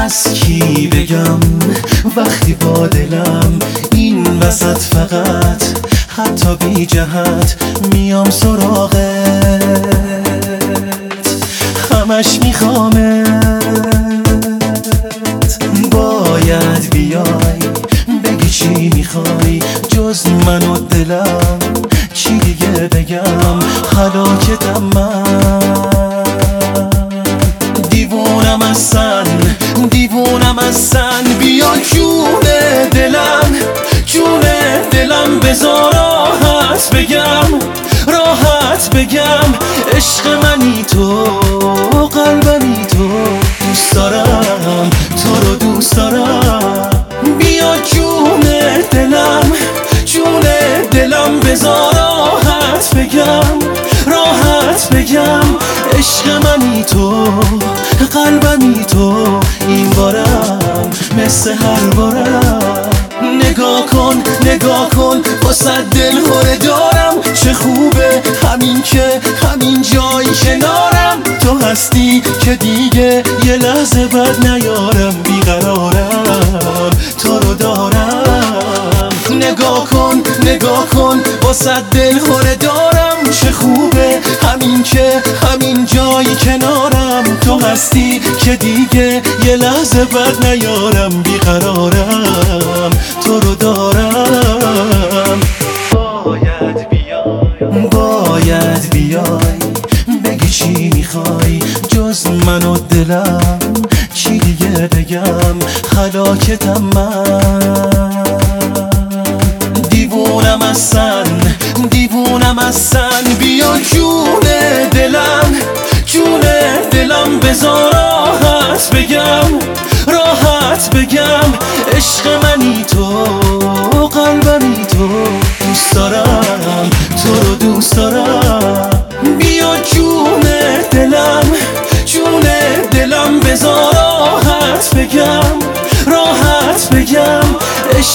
از کی بگم وقتی با دلم این وسط فقط حتی بی جهت میام سراغت، همش میخوامت. باید بیای بگی چی میخوای جز من و دلم، چی دیگه بگم هلاکتم من. دیوونم ازن، دیوونم ازن، بیا جون دلم، جون دلم بذار راحت بگم، راحت بگم عشق منی تو، قلبمی تو، دوست دارم تو رو دوست دارم. بیا جون دلم، جون دلم بذار راحت بگم، راحت بگم عشق منی تو، قلبمی تو، این بارم مثل هر بارم. نگاه کن نگاه کن واسه دل خوره دارم، چه خوبه همین که همین جایی کنارم تو هستی که دیگه یه لحظه بد نیارم، بیقرارم تو رو دارم. نگاه کن نگاه کن واسه دل خوره دارم، چه خوبه همین که همین جایی کنارم تو هستی که دیگه یه لحظه بد نیارم، بیقرارم تو رو دارم. باید بیای، باید بیای بگی چی میخوای جز من و دلم، چی دیگه بگم هلاکتم من. دیوونم ازن، دیوونم ازن، بیا جون دلم، جون دلم بذار راحت بگم، راحت بگم عشق منی تو، قلبمی تو، دوست دارم تو رو دوست دارم. بیا جون دلم، جون دلم بذار راحت بگم، راحت بگم